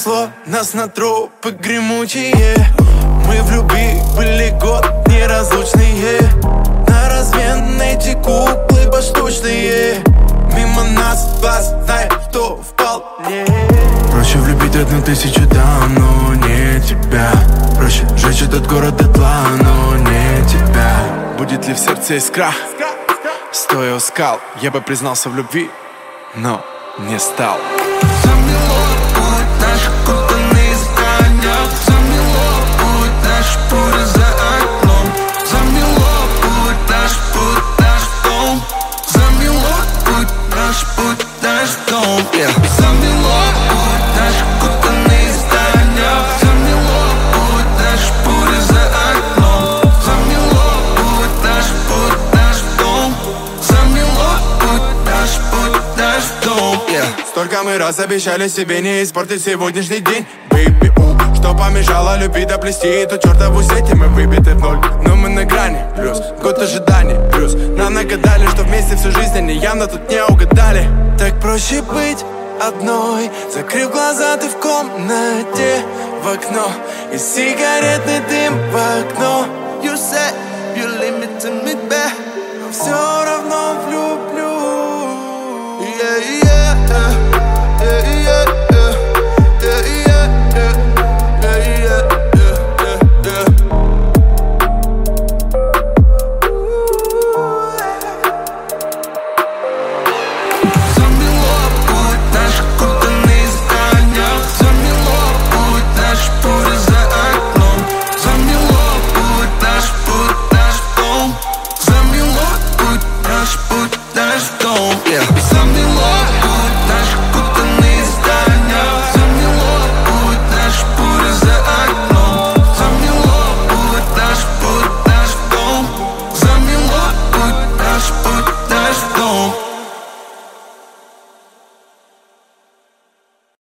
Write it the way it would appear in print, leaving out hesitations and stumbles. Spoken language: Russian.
занесло нас на тропы гремучие. Мы в любви были год неразлучные. На размен эти куклы поштучные. Мимо нас глаз знает, кто вполне. Проще влюбить 1000 дам, но не тебя. Проще сжечь этот город дотла, но не тебя. Будет ли в сердце искра? Стоя у скал, я бы признался в любви, но не стал. Замело путь наш, кутанный здания. Замело путь наш, буря за окном. Замело путь наш дом. Замело путь наш дом, yeah. Замело путь наш, кутанный здания. Замело путь наш, буря за окном. Замело путь наш дом. Замело путь наш дом, yeah. Столько мы раз обещали себе не испортить сегодняшний день. Baby, что помешало любви доплести эту чертову сеть, и мы выбиты в ноль. Но мы на грани, плюс год ожиданий, плюс нам нагадали, что вместе всю жизнь они явно тут не угадали. Так проще быть одной, закрыв глаза, ты в комнате, в окно, и сигаретный дым в окно. You said you leave me to me, babe. Все равно